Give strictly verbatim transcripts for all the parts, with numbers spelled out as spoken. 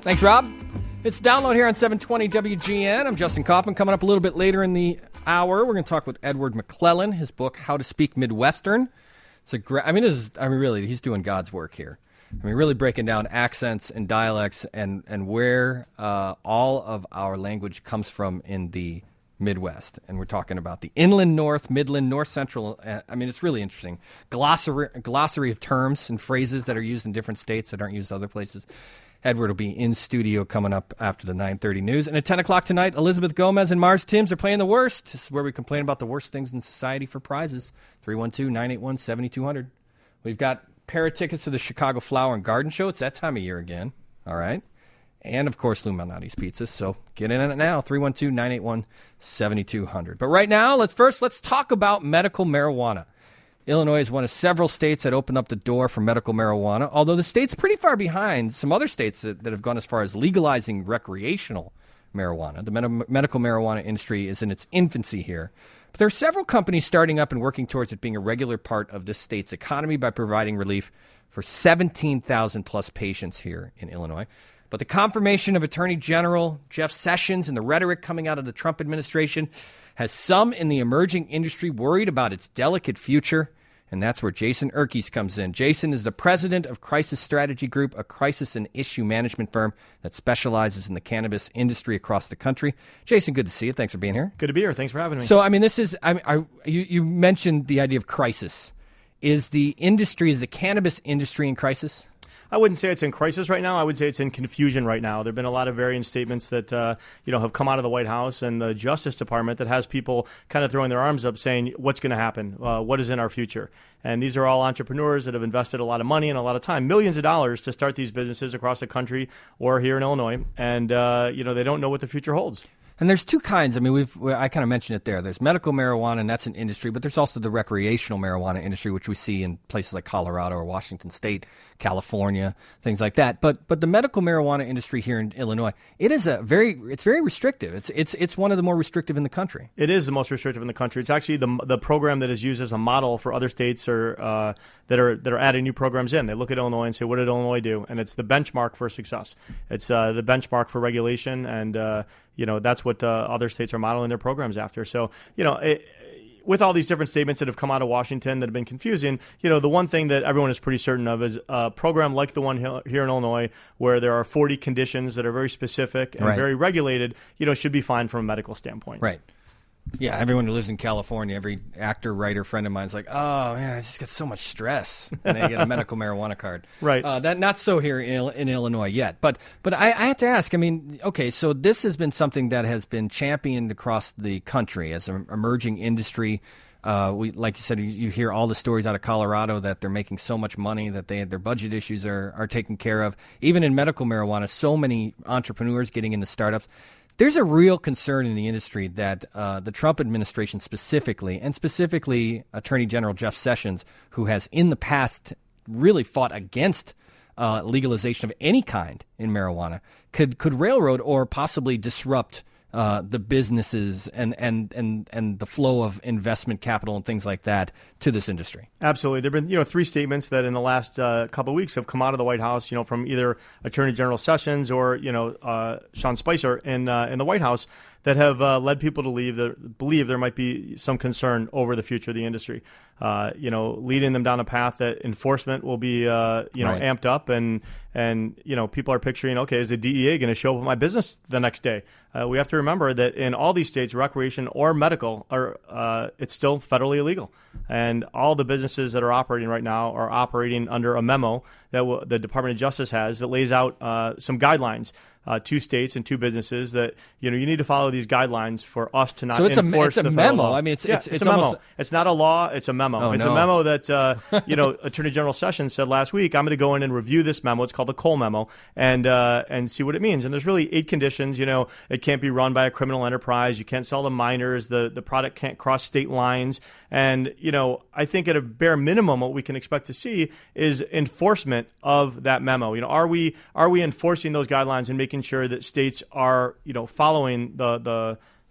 Thanks, Rob. It's Download here on seven twenty W G N. I'm Justin Kaufman. Coming up a little bit later in the hour, we're going to talk with Edward McClellan, his book, How to Speak Midwestern. It's a great, I mean, this is, I mean, really, he's doing God's work here. I mean, really breaking down accents and dialects and, and where uh, all of our language comes from in the Midwest. And we're talking about the inland north, midland, north central. Uh, I mean, it's really interesting. Glossary, glossary of terms and phrases that are used in different states that aren't used other places. Edward will be in studio coming up after the nine thirty news. And at ten o'clock tonight, Elizabeth Gomez and Mars Timms are playing The Worst. This is where we complain about the worst things in society for prizes. three one two, nine eight one, seven two zero zero. We've got a pair of tickets to the Chicago Flower and Garden Show. It's that time of year again. All right. And, of course, Lou Malnati's Pizza. So get in on it now, three one two, nine eight one, seven two zero zero. But right now, let's first let's talk about medical marijuana. Illinois is one of several states that opened up the door for medical marijuana, although the state's pretty far behind some other states that, that have gone as far as legalizing recreational marijuana. The med- medical marijuana industry is in its infancy here. But there are several companies starting up and working towards it being a regular part of this state's economy by providing relief for seventeen thousand plus patients here in Illinois. But the confirmation of Attorney General Jeff Sessions and the rhetoric coming out of the Trump administration has some in the emerging industry worried about its delicate future, and that's where Jason Erkes comes in. Jason is the president of Crisis Strategy Group, a crisis and issue management firm that specializes in the cannabis industry across the country. Jason, good to see you. Thanks for being here. Good to be here. Thanks for having me. So, I mean, this is, I, I you, you mentioned the idea of crisis. Is the industry, is the cannabis industry in crisis? I wouldn't say it's in crisis right now. I would say it's in confusion right now. There have been a lot of varying statements that uh, you know have come out of the White House and the Justice Department that has people kind of throwing their arms up saying, what's going to happen? Uh, what is in our future? And these are all entrepreneurs that have invested a lot of money and a lot of time, millions of dollars to start these businesses across the country or here in Illinois. And uh, you know they don't know what the future holds. And there's two kinds. I mean, we've I kind of mentioned it there. There's medical marijuana, and that's an industry, but there's also the recreational marijuana industry, which we see in places like Colorado or Washington State, California, things like that. But but the medical marijuana industry here in Illinois, it is a very it's very restrictive. It's it's it's one of the more restrictive in the country. It is the most restrictive in the country. It's actually the the program that is used as a model for other states or uh, that are that are adding new programs in. They look at Illinois and say, what did Illinois do? And it's the benchmark for success. It's uh, the benchmark for regulation, and uh, you know that's what uh, other states are modeling their programs after. So, you know, it, with all these different statements that have come out of Washington that have been confusing, you know, the one thing that everyone is pretty certain of is a program like the one here in Illinois, where there are forty conditions that are very specific and right. very regulated, you know, should be fine from a medical standpoint. Right. Yeah, everyone who lives in California, every actor, writer, friend of mine is like, oh, man, I just get so much stress when I get a medical marijuana card. Right. Uh, that not so here in, in Illinois yet. But but I, I have to ask, I mean, okay, so this has been something that has been championed across the country as an emerging industry. Uh, we, like you said, you, you hear all the stories out of Colorado that they're making so much money that they their budget issues are, are taken care of. Even in medical marijuana, so many entrepreneurs getting into startups. There's a real concern in the industry that uh, the Trump administration specifically, and specifically Attorney General Jeff Sessions, who has in the past really fought against uh, legalization of any kind in marijuana, could could railroad or possibly disrupt uh, the businesses and, and, and, and the flow of investment capital and things like that to this industry. Absolutely. There have been, you know, three statements that in the last uh, couple of weeks have come out of the White House, you know, from either Attorney General Sessions or, you know, uh, Sean Spicer in uh, in the White House that have uh, led people to believe, that, believe there might be some concern over the future of the industry. Uh, you know, leading them down a path that enforcement will be, uh, you know, right. amped up, and and you know, people are picturing, okay, is the D E A going to show up at my business the next day? Uh, we have to remember that in all these states, recreation or medical, are uh, it's still federally illegal, and all the businesses that are operating right now are operating under a memo that w- the Department of Justice has that lays out uh, some guidelines. Uh, two states and two businesses that, you know, you need to follow these guidelines for us to not so it's enforce a, it's the a federal memo. law. I mean, it's yeah, it's, it's, it's a almost, memo. It's not a law. It's a memo. Oh, it's no. a memo that, uh, you know, Attorney General Sessions said last week, I'm going to go in and review this memo. It's called the Cole Memo, and uh, and see what it means. And there's really eight conditions. You know, it can't be run by a criminal enterprise. You can't sell to minors. The, the product can't cross state lines. And, you know, I think at a bare minimum, what we can expect to see is enforcement of that memo. You know, are we are we enforcing those guidelines and making sure that states are, you know, following the the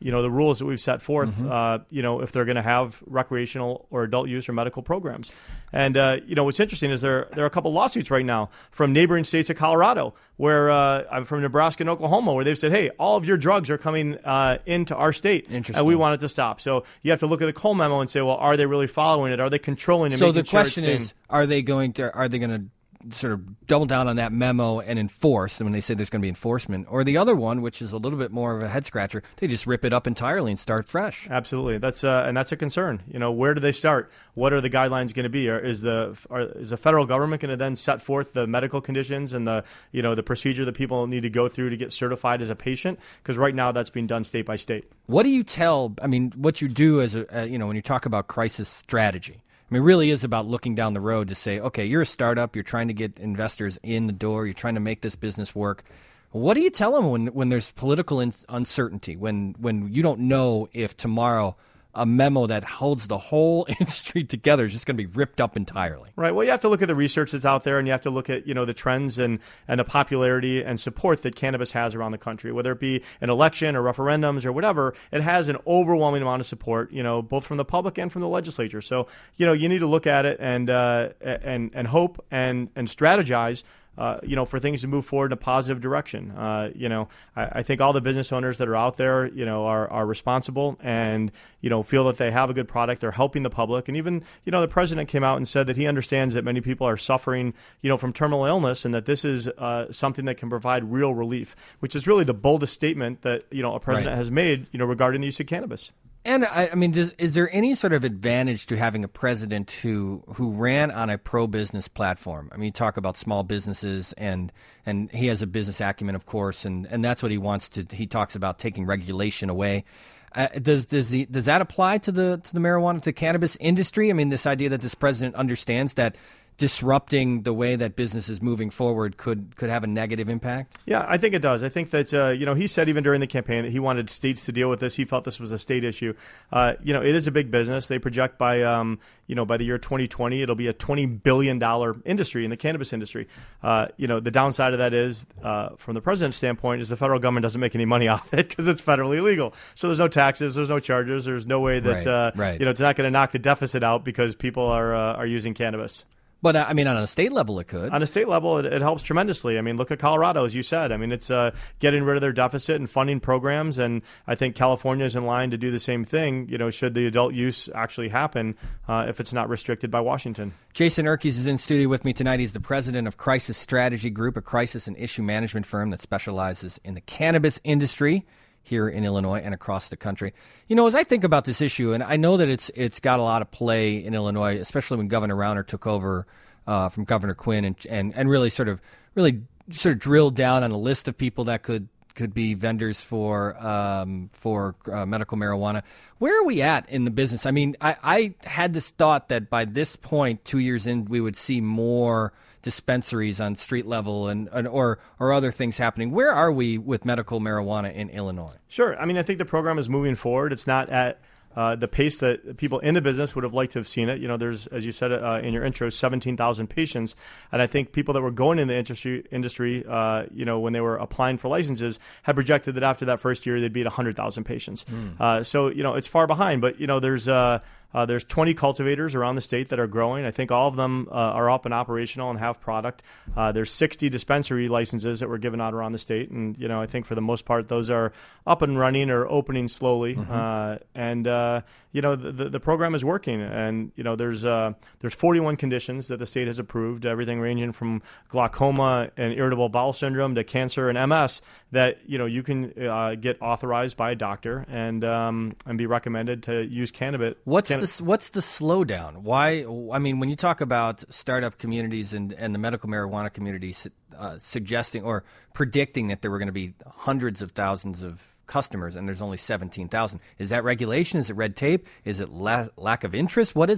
you know, the rules that we've set forth, Mm-hmm. uh, you know, if they're going to have recreational or adult use or medical programs. And, uh, you know, what's interesting is there, there are a couple lawsuits right now from neighboring states of Colorado, where uh, I'm from Nebraska and Oklahoma, where they've said, hey, all of your drugs are coming uh, into our state, Interesting. and we want it to stop. So you have to look at the Cole memo and say, well, are they really following it? Are they controlling it? So making the sure it's question staying- is, are they going to are they going to sort of double down on that memo and enforce? And when they say there's going to be enforcement, or the other one, which is a little bit more of a head scratcher, they just rip it up entirely and start fresh. Absolutely, that's uh, and that's a concern. You know, where do they start? What are the guidelines going to be? Or is the are, is the federal government going to then set forth the medical conditions and the you know the procedure that people need to go through to get certified as a patient? Because right now that's being done state by state. What do you tell? I mean, what you do as a uh, you know when you talk about crisis strategy. I mean, it really is about looking down the road to say, okay, you're a startup, you're trying to get investors in the door, you're trying to make this business work. What do you tell them when, when there's political in- uncertainty, when when you don't know if tomorrow a memo that holds the whole industry together is just going to be ripped up entirely? Right. Well, you have to look at the research that's out there, and you have to look at you know the trends and, and the popularity and support that cannabis has around the country. Whether it be an election or referendums or whatever, it has an overwhelming amount of support, you know, both from the public and from the legislature. So you know you need to look at it and uh, and and hope and and strategize. Uh, you know, for things to move forward in a positive direction. Uh, you know, I, I think all the business owners that are out there, you know, are, are responsible and, you know, feel that they have a good product. They're helping the public. And even, you know, the president came out and said that he understands that many people are suffering, you know, from terminal illness and that this is uh, something that can provide real relief, which is really the boldest statement that, you know, a president Right. has made, you know, regarding the use of cannabis. And I, I mean, does, is there any sort of advantage to having a president who who ran on a pro-business platform? I mean, you talk about small businesses, and and he has a business acumen, of course, and, and that's what he wants to. He talks about taking regulation away. Uh, does does he, does that apply to the to the marijuana to the cannabis industry? I mean, this idea that this president understands that disrupting the way that business is moving forward could could have a negative impact? Yeah, I think it does. I think that, uh, you know, he said even during the campaign that he wanted states to deal with this. He felt this was a state issue. Uh, you know, it is a big business. They project by, um, you know, by the year twenty twenty, it'll be a twenty billion dollars industry in the cannabis industry. Uh, you know, the downside of that is, uh, from the president's standpoint, is the federal government doesn't make any money off it because it's federally illegal. So there's no taxes, there's no charges, there's no way that, Right, uh, right. you know, it's not going to knock the deficit out because people are uh, are using cannabis. But uh, I mean, on a state level, it could. On a state level, it, it helps tremendously. I mean, look at Colorado, as you said. I mean, it's uh, getting rid of their deficit and funding programs, and I think California is in line to do the same thing, you know, should the adult use actually happen uh, if it's not restricted by Washington. Jason Erkes is in studio with me tonight. He's the president of Crisis Strategy Group, a crisis and issue management firm that specializes in the cannabis industry here in Illinois and across the country. You know, as I think about this issue, and I know that it's it's got a lot of play in Illinois, especially when Governor Rauner took over uh, from Governor Quinn and, and and really sort of really sort of drilled down on a list of people that could could be vendors for um, for uh, medical marijuana. Where are we at in the business? I mean, I, I had this thought that by this point, two years in, we would see more dispensaries on street level and, and or or other things happening. Where are we with medical marijuana in Illinois? Sure. I mean, I think the program is moving forward. It's not at uh, the pace that people in the business would have liked to have seen it. You know, there's, as you said uh, in your intro, seventeen thousand patients. And I think people that were going in the industry, industry uh, you know, when they were applying for licenses, had projected that after that first year, they'd be at one hundred thousand patients. Mm. Uh, so, you know, it's far behind. But, you know, there's uh, uh, there's twenty cultivators around the state that are growing. I think all of them uh, are up and operational and have product. Uh, there's sixty dispensary licenses that were given out around the state. And, you know, I think for the most part, those are up and running or opening slowly. Mm-hmm. Uh, and, uh, you know, the, the program is working. And, you know, there's uh, there's forty-one conditions that the state has approved, everything ranging from glaucoma and irritable bowel syndrome to cancer and M S that, you know, you can uh, get authorized by a doctor and um, and be recommended to use cannabis. What's Can- the what's the slowdown? Why? I mean, when you talk about startup communities and, and the medical marijuana community uh, suggesting or predicting that there were going to be hundreds of thousands of customers and there's only seventeen thousand, is that regulation? Is it red tape? Is it la- lack of interest? What is it?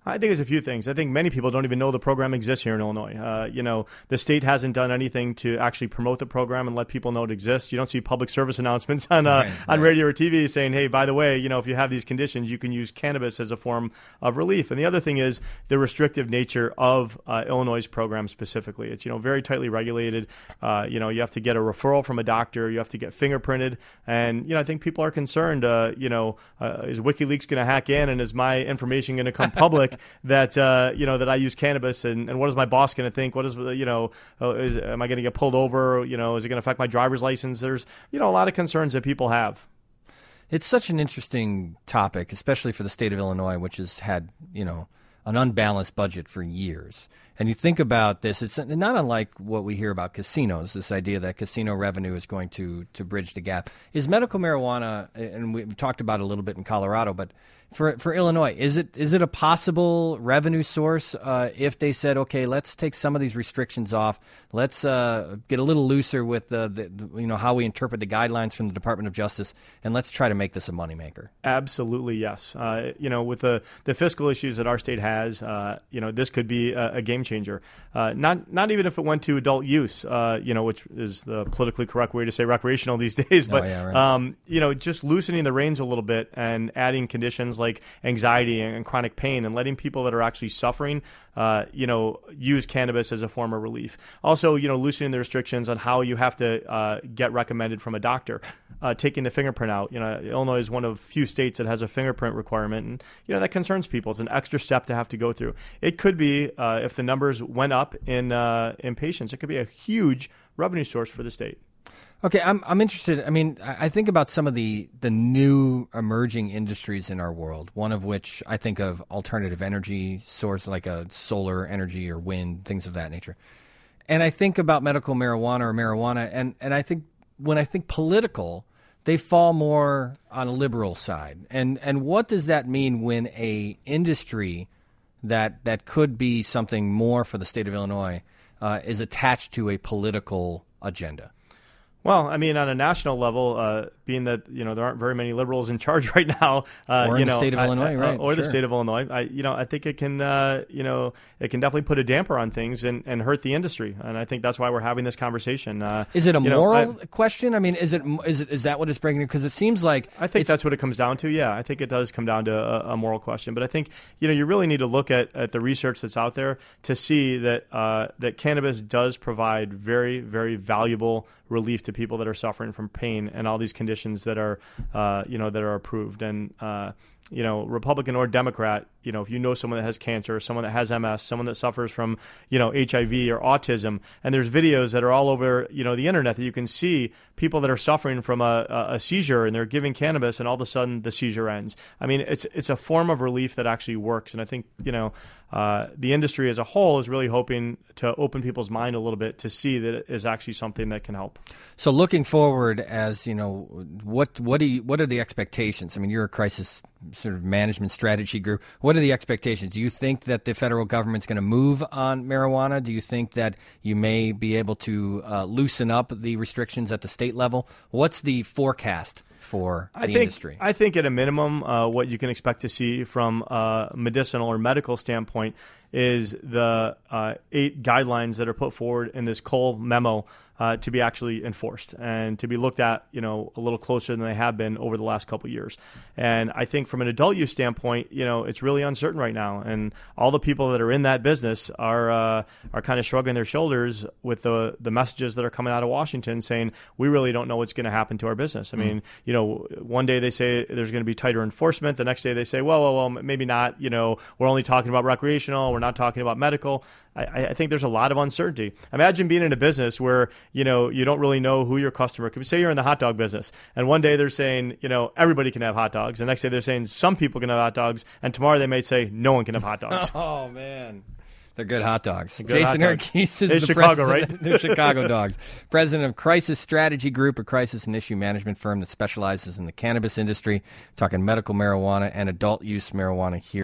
I think there's a few things. I think many people don't even know the program exists here in Illinois. Uh, you know, the state hasn't done anything to actually promote the program and let people know it exists. You don't see public service announcements on uh, right, on right. radio or T V saying, hey, by the way, you know, if you have these conditions, you can use cannabis as a form of relief. And the other thing is the restrictive nature of uh, Illinois' program specifically. It's, you know, very tightly regulated. Uh, you know, you have to get a referral from a doctor. You have to get fingerprinted. And, you know, I think people are concerned, uh, you know, uh, is WikiLeaks going to hack in and is my information going to come public? that uh, you know that I use cannabis, and, and what is my boss going to think? What is you know uh, is am I going to get pulled over? You know, is it going to affect my driver's license? There's you know a lot of concerns that people have. It's such an interesting topic, especially for the state of Illinois, which has had you know an unbalanced budget for years. And you think about this, it's not unlike what we hear about casinos, this idea that casino revenue is going to, to bridge the gap. Is medical marijuana, and we've talked about it a little bit in Colorado, but for for Illinois, is it is it a possible revenue source uh, if they said, okay, let's take some of these restrictions off, let's uh, get a little looser with uh, the, you know how we interpret the guidelines from the Department of Justice, and let's try to make this a moneymaker? Absolutely, yes. Uh, you know, with the, the fiscal issues that our state has, uh, you know, this could be a, a game changer. Uh, not not even if it went to adult use, uh, you know, which is the politically correct way to say recreational these days. But oh, yeah, right. um, you know, just loosening the reins a little bit and adding conditions like anxiety and chronic pain, and letting people that are actually suffering, uh, you know, use cannabis as a form of relief. Also, you know, loosening the restrictions on how you have to uh, get recommended from a doctor. Uh, taking the fingerprint out. You know, Illinois is one of few states that has a fingerprint requirement, and you know that concerns people. It's an extra step to have to go through. It could be uh, if the numbers went up in uh, in patients, it could be a huge revenue source for the state. Okay, I'm I'm interested. I mean, I think about some of the the new emerging industries in our world. One of which I think of alternative energy source, like a solar energy or wind, things of that nature. And I think about medical marijuana or marijuana, and and I think when I think political, they fall more on a liberal side. And and what does that mean when a industry that that could be something more for the state of Illinois uh, is attached to a political agenda? Well, I mean, on a national level, uh, being that you know there aren't very many liberals in charge right now, uh, or in you the know, state of I, Illinois, I, right? Or sure. the state of Illinois, I, you know, I think it can, uh, you know, it can definitely put a damper on things and, and hurt the industry, and I think that's why we're having this conversation. Uh, is it a moral know, I, question? I mean, is it is it is that what it's bringing? Because it seems like I think that's what it comes down to. Yeah, I think it does come down to a, a moral question, but I think you know you really need to look at, at the research that's out there to see that uh, that cannabis does provide very very valuable relief to people that are suffering from pain and all these conditions that are, uh, you know, that are approved. And, uh, you know, Republican or Democrat, you know, if you know someone that has cancer, someone that has M S, someone that suffers from, you know, H I V or autism, and there's videos that are all over, you know, the internet that you can see people that are suffering from a, a seizure and they're giving cannabis and all of a sudden the seizure ends. I mean, it's it's a form of relief that actually works. And I think, you know, uh, the industry as a whole is really hoping to open people's mind a little bit to see that it is actually something that can help. So looking forward, as you know, what what do you, what are the expectations? I mean, you're a crisis sort of management strategy group. What are the expectations? Do you think that the federal government's going to move on marijuana? Do you think that you may be able to uh, loosen up the restrictions at the state level? What's the forecast for the I think, industry? I think at a minimum, uh, what you can expect to see from a medicinal or medical standpoint is the uh, eight guidelines that are put forward in this Cole memo uh, to be actually enforced and to be looked at, you know, a little closer than they have been over the last couple of years. And I think from an adult use standpoint, you know, it's really uncertain right now, and all the people that are in that business are uh, are kind of shrugging their shoulders with the the messages that are coming out of Washington saying we really don't know what's going to happen to our business. I mm. mean, you know, one day they say there's going to be tighter enforcement, the next day they say, well, well, well, maybe not. You know, we're only talking about recreational. We're not talking about medical. I, I think there's a lot of uncertainty. Imagine being in a business where, you know, you don't really know who your customer could be. Say you're in the hot dog business, and one day they're saying, you know, everybody can have hot dogs. The next day they're saying some people can have hot dogs, and tomorrow they may say no one can have hot dogs. Oh, man. They're good hot dogs. Good Jason Urquise is it's the Chicago, president. right? They're Chicago dogs. President of Crisis Strategy Group, a crisis and issue management firm that specializes in the cannabis industry. Talking medical marijuana and adult use marijuana here.